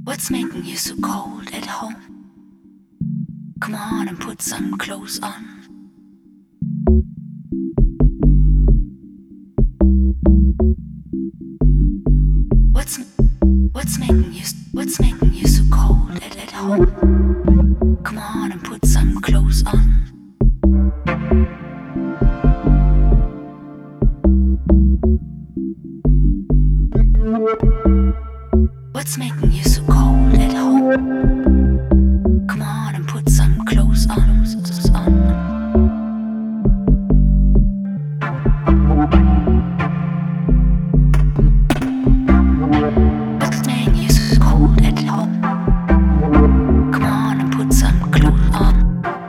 What's making you so cold at home? Come on and put some clothes on. What's making you so cold at home? Come on and put some clothes on. What's making you so cold at home? Come on and put some clothes on. What's making you so cold at home? Come on and put some clothes on.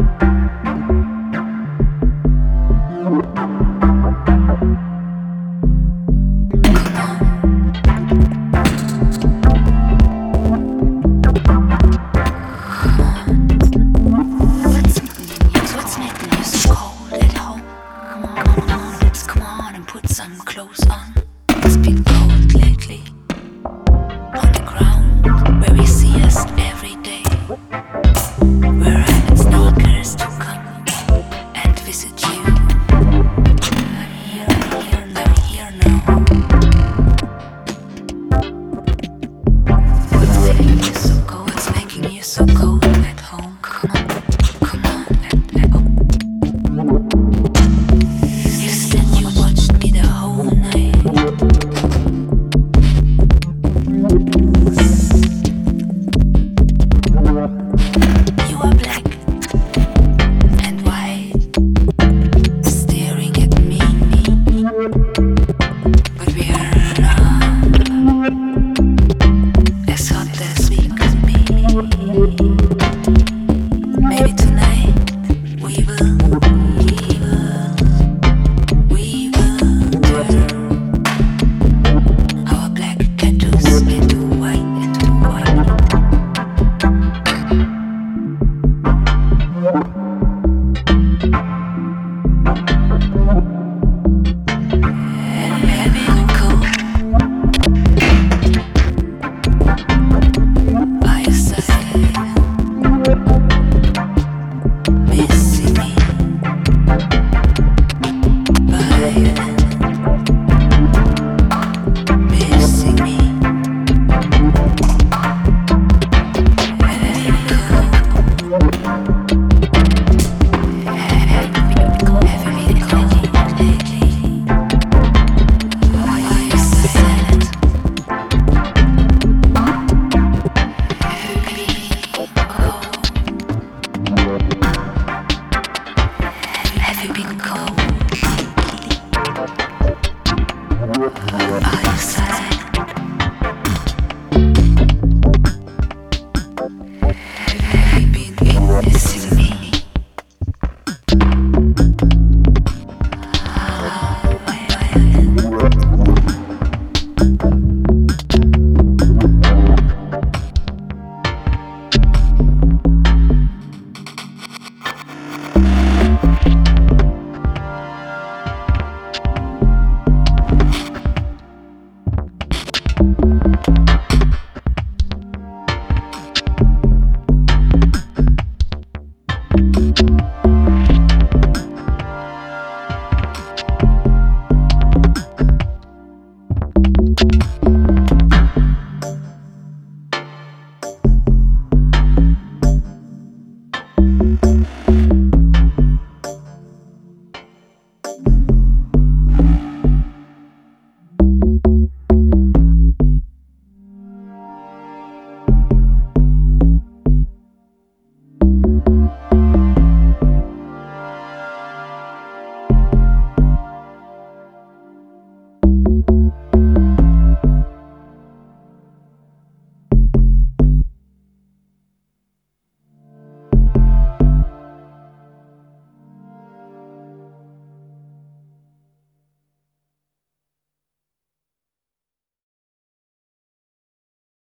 Some clothes on. It's been cold lately. On the ground, where we see us every day. Where I'm in sneakers to come and visit you. I'm here now. What's making you so cold? What's making you so cold?